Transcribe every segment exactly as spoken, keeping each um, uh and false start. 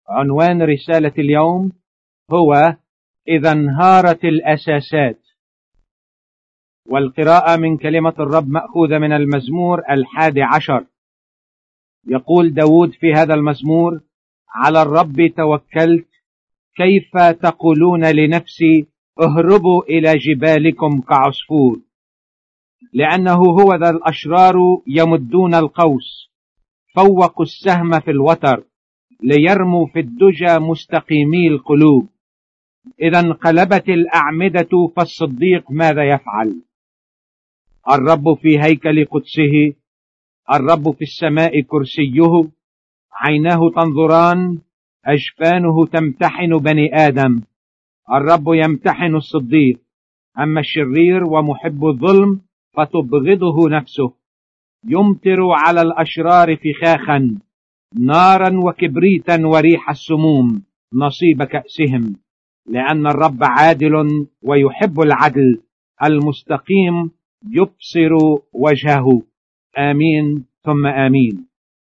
عنوان رسالة اليوم هو إذا انهارت الأساسات، والقراءة من كلمة الرب مأخوذة من المزمور الحادي عشر. يقول داود في هذا المزمور: على الرب توكلت، كيف تقولون لنفسي اهربوا إلى جبالكم كعصفور، لأنه هو ذا الأشرار يمدون القوس، فوقوا السهم في الوتر، ليرموا في الدجى مستقيمي القلوب. إذا انقلبت الأعمدة فالصديق ماذا يفعل؟ الرب في هيكل قدسه، الرب في السماء كرسيه، عيناه تنظران، أجفانه تمتحن بني آدم. الرب يمتحن الصديق، أما الشرير ومحب الظلم فتبغضه نفسه. يمطر على الأشرار فخاخا، نارا وكبريتا وريح السموم نصيب كأسهم، لأن الرب عادل ويحب العدل، المستقيم يبصر وجهه. آمين ثم آمين.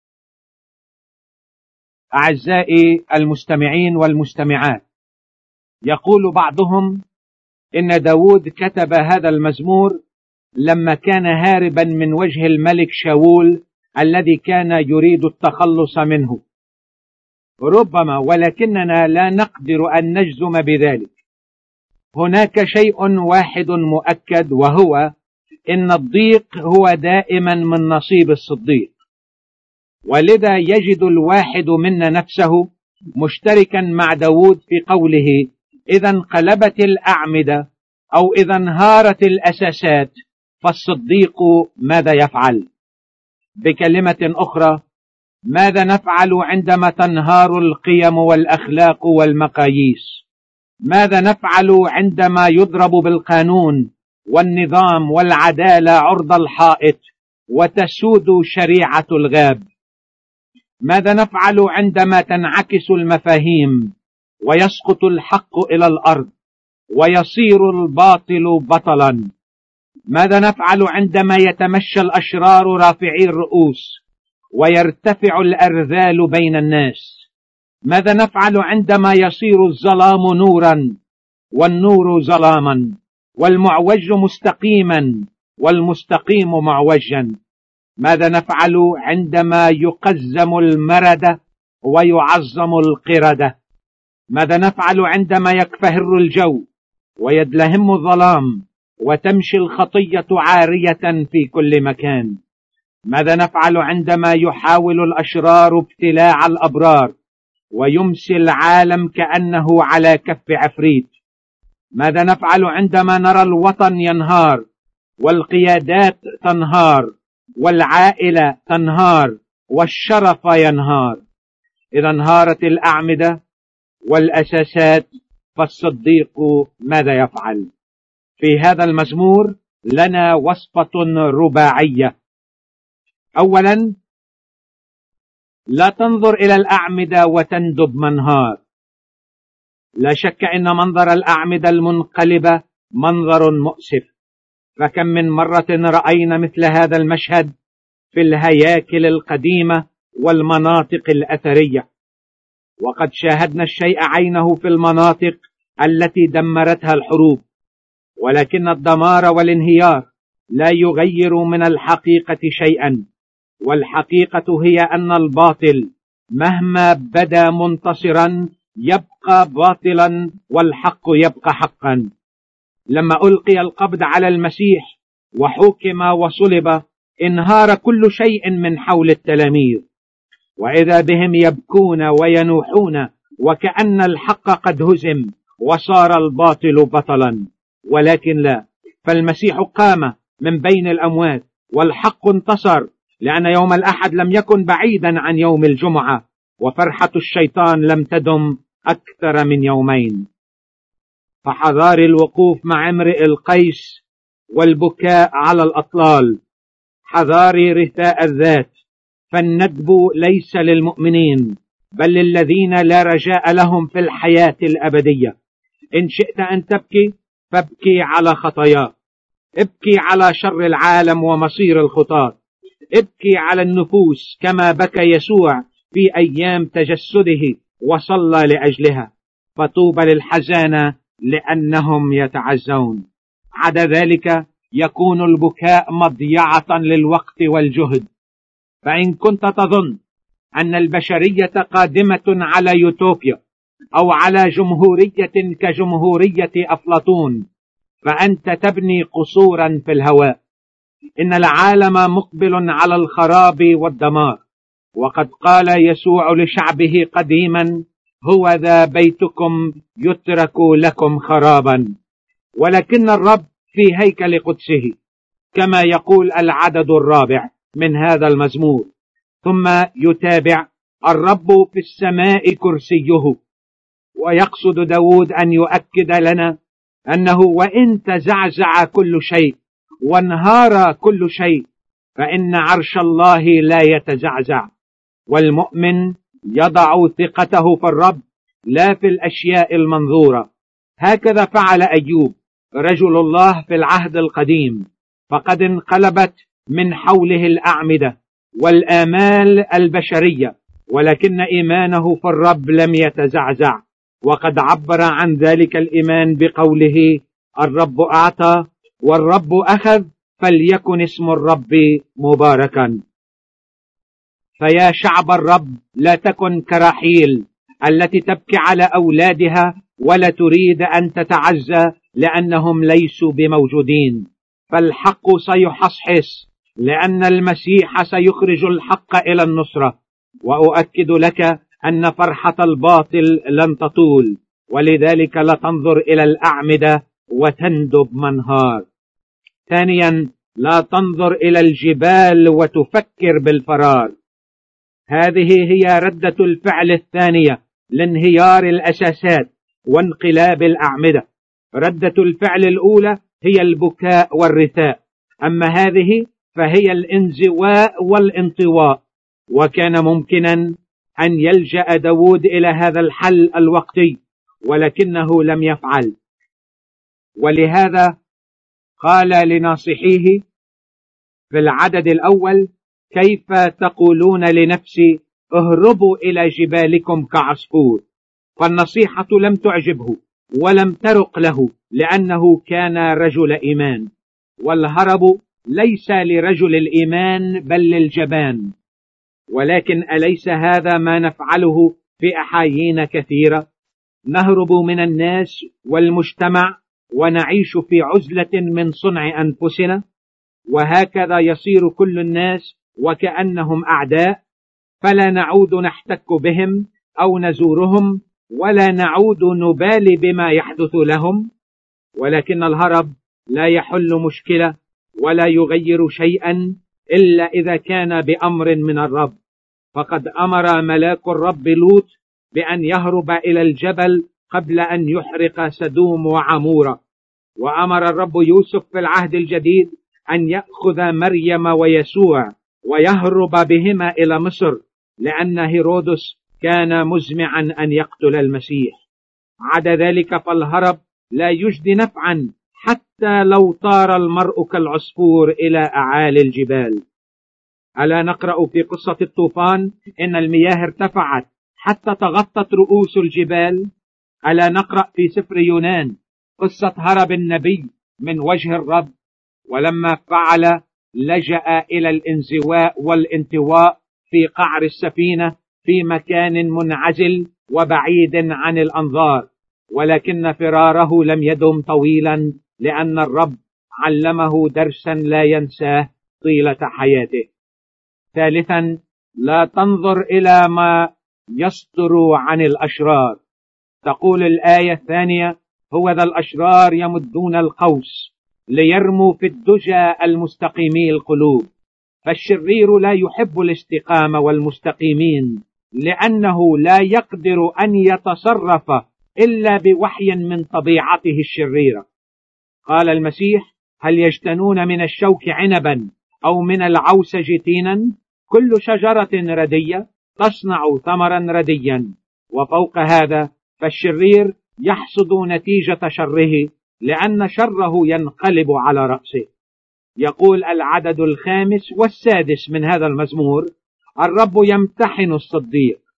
أعزائي المستمعين والمستمعات، يقول بعضهم إن داود كتب هذا المزمور لما كان هاربا من وجه الملك شاول الذي كان يريد التخلص منه. ربما، ولكننا لا نقدر أن نجزم بذلك. هناك شيء واحد مؤكد، وهو إن الضيق هو دائما من نصيب الصديق، ولذا يجد الواحد منا نفسه مشتركا مع داود في قوله: إذا انقلبت الأعمدة أو إذا انهارت الأساسات فالصديق ماذا يفعل؟ بكلمة أخرى، ماذا نفعل عندما تنهار القيم والأخلاق والمقاييس؟ ماذا نفعل عندما يضرب بالقانون والنظام والعدالة عرض الحائط وتسود شريعة الغاب؟ ماذا نفعل عندما تنعكس المفاهيم ويسقط الحق إلى الأرض ويصير الباطل بطلا؟ ماذا نفعل عندما يتمشى الأشرار رافعي الرؤوس ويرتفع الأرذال بين الناس؟ ماذا نفعل عندما يصير الظلام نورا والنور ظلاما، والمعوج مستقيما والمستقيم معوجا؟ ماذا نفعل عندما يقزم المردة ويعظم القردة؟ ماذا نفعل عندما يكفهر الجو ويدلهم الظلام وتمشي الخطية عارية في كل مكان؟ ماذا نفعل عندما يحاول الأشرار ابتلاع الأبرار ويمسي العالم كأنه على كف عفريت؟ ماذا نفعل عندما نرى الوطن ينهار والقيادات تنهار والعائلة تنهار والشرف ينهار؟ إذا انهارت الأعمدة والأساسات فالصديق ماذا يفعل؟ في هذا المزمور لنا وصفة رباعية. أولا، لا تنظر إلى الأعمدة وتندب منهار. لا شك أن منظر الأعمدة المنقلبة منظر مؤسف، فكم من مرة رأينا مثل هذا المشهد في الهياكل القديمة والمناطق الأثرية، وقد شاهدنا الشيء عينه في المناطق التي دمرتها الحروب. ولكن الدمار والانهيار لا يغير من الحقيقة شيئا، والحقيقة هي أن الباطل مهما بدا منتصرا يبقى باطلا والحق يبقى حقا. لما ألقي القبض على المسيح وحكم وصلب انهار كل شيء من حول التلاميذ، وإذا بهم يبكون وينوحون وكأن الحق قد هزم وصار الباطل بطلا. ولكن لا، فالمسيح قام من بين الأموات والحق انتصر، لأن يوم الأحد لم يكن بعيدا عن يوم الجمعة، وفرحة الشيطان لم تدم أكثر من يومين. فحذار الوقوف مع امرئ القيس والبكاء على الأطلال، حذار رثاء الذات، فالندب ليس للمؤمنين بل للذين لا رجاء لهم في الحياة الأبدية. إن شئت أن تبكي فابكي على خطاياك، ابكي على شر العالم ومصير الخطاة، ابكي على النفوس كما بكى يسوع في أيام تجسده وصلى لأجلها، فطوبى للحزانة لأنهم يتعزون. عدا ذلك يكون البكاء مضيعة للوقت والجهد. فإن كنت تظن أن البشرية قادمة على يوتوبيا أو على جمهورية كجمهورية أفلاطون، فأنت تبني قصورا في الهواء. إن العالم مقبل على الخراب والدمار، وقد قال يسوع لشعبه قديما: هو ذا بيتكم يترك لكم خرابا. ولكن الرب في هيكل قدسه، كما يقول العدد الرابع من هذا المزمور. ثم يتابع: الرب في السماء كرسيه. ويقصد داود أن يؤكد لنا أنه وإن تزعزع كل شيء وانهار كل شيء، فإن عرش الله لا يتزعزع، والمؤمن يضع ثقته في الرب لا في الأشياء المنظورة. هكذا فعل أيوب رجل الله في العهد القديم، فقد انقلبت من حوله الأعمدة والآمال البشرية، ولكن إيمانه في الرب لم يتزعزع. وقد عبر عن ذلك الإيمان بقوله: الرب أعطى والرب أخذ، فليكن اسم الرب مباركا. فيا شعب الرب، لا تكن كراحيل التي تبكي على أولادها ولا تريد أن تتعزى لأنهم ليسوا بموجودين، فالحق سيحصحص، لأن المسيح سيخرج الحق إلى النصرة. وأؤكد لك أن فرحة الباطل لن تطول، ولذلك لا تنظر إلى الأعمدة وتندب منهار. ثانيا، لا تنظر إلى الجبال وتفكر بالفرار. هذه هي ردة الفعل الثانية لانهيار الأساسات وانقلاب الأعمدة. ردة الفعل الأولى هي البكاء والرثاء، أما هذه فهي الانزواء والانطواء. وكان ممكنا أن يلجأ داود إلى هذا الحل الوقتي، ولكنه لم يفعل. ولهذا قال لناصحيه في العدد الأول: كيف تقولون لنفسي اهربوا إلى جبالكم كعصفور؟ فالنصيحة لم تعجبه ولم ترق له، لأنه كان رجل إيمان. والهرب ليس لرجل الإيمان بل للجبان. ولكن أليس هذا ما نفعله في أحايين كثيرة؟ نهرب من الناس والمجتمع ونعيش في عزلة من صنع أنفسنا، وهكذا يصير كل الناس وكأنهم أعداء، فلا نعود نحتك بهم أو نزورهم، ولا نعود نبالي بما يحدث لهم. ولكن الهرب لا يحل مشكلة ولا يغير شيئا إلا إذا كان بأمر من الرب. فقد أمر ملاك الرب لوط بأن يهرب إلى الجبل قبل أن يحرق سدوم وعمورة. وأمر الرب يوسف في العهد الجديد أن يأخذ مريم ويسوع ويهرب بهما إلى مصر، لأن هيرودس كان مزمعا أن يقتل المسيح. عدا ذلك فالهرب لا يجدي نفعا، حتى لو طار المرء كالعصفور إلى أعالي الجبال. ألا نقرأ في قصة الطوفان إن المياه ارتفعت حتى تغطت رؤوس الجبال؟ ألا نقرأ في سفر يونان قصة هرب النبي من وجه الرب، ولما فعل لجأ إلى الانزواء والانطواء في قعر السفينة في مكان منعزل وبعيد عن الأنظار. ولكن فراره لم يدم طويلا، لأن الرب علمه درسا لا ينساه طيلة حياته. ثالثا، لا تنظر إلى ما يصدر عن الأشرار. تقول الآية الثانية: هو ذا الأشرار يمدون القوس ليرموا في الدجى المستقيمي القلوب. فالشرير لا يحب الاستقامة والمستقيمين، لأنه لا يقدر أن يتصرف إلا بوحي من طبيعته الشريرة. قال المسيح: هل يجتنون من الشوك عنبا أو من العوسج تينا؟ كل شجرة ردية تصنع ثمرا رديا. وفوق هذا فالشرير يحصد نتيجة شره، لأن شره ينقلب على رأسه. يقول العدد الخامس والسادس من هذا المزمور: الرب يمتحن الصديق.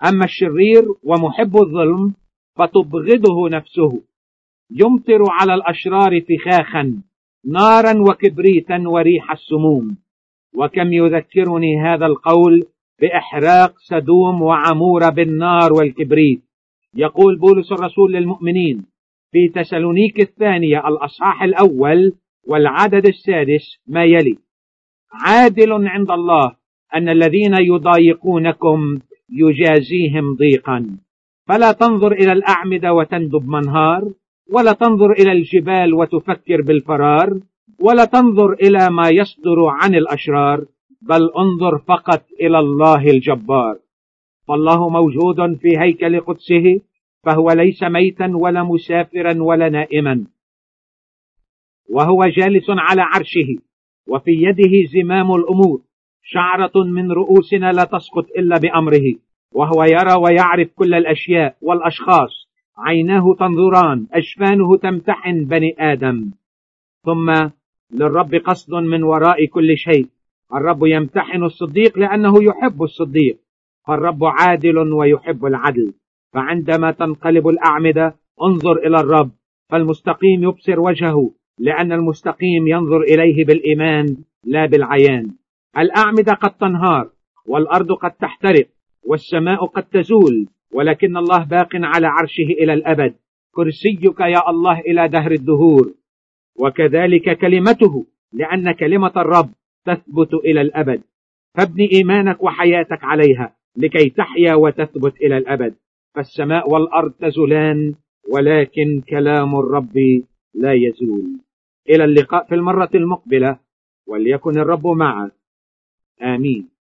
أما الشرير ومحب الظلم فتبغضه نفسه. يمطر على الأشرار فخاخا، نارا وكبريتا وريح السموم. وكم يذكرني هذا القول بإحراق سدوم وعمورة بالنار والكبريت. يقول بولس الرسول للمؤمنين في تسالونيك الثانية الأصحاح الأول والعدد السادس ما يلي: عادل عند الله أن الذين يضايقونكم يجازيهم ضيقا. فلا تنظر إلى الأعمدة وتندب منهار، ولا تنظر إلى الجبال وتفكر بالفرار، ولا تنظر إلى ما يصدر عن الأشرار، بل انظر فقط إلى الله الجبار. فالله موجود في هيكل قدسه، فهو ليس ميتا ولا مسافرا ولا نائما، وهو جالس على عرشه، وفي يده زمام الأمور. شعرة من رؤوسنا لا تسقط إلا بأمره، وهو يرى ويعرف كل الأشياء والأشخاص. عيناه تنظران، أجفانه تمتحن بني آدم. ثم للرب قصد من وراء كل شيء. الرب يمتحن الصديق لأنه يحب الصديق، فالرب عادل ويحب العدل. فعندما تنقلب الأعمدة انظر إلى الرب، فالمستقيم يبصر وجهه، لأن المستقيم ينظر إليه بالإيمان لا بالعيان. الأعمدة قد تنهار، والأرض قد تحترق، والسماء قد تزول، ولكن الله باق على عرشه إلى الأبد. كرسيك يا الله إلى دهر الدهور، وكذلك كلمته، لأن كلمة الرب تثبت إلى الأبد. فابني إيمانك وحياتك عليها لكي تحيا وتثبت إلى الأبد. فالسماء والأرض تزولان، ولكن كلام الرب لا يزول. إلى اللقاء في المرة المقبلة، وليكن الرب معك. آمين.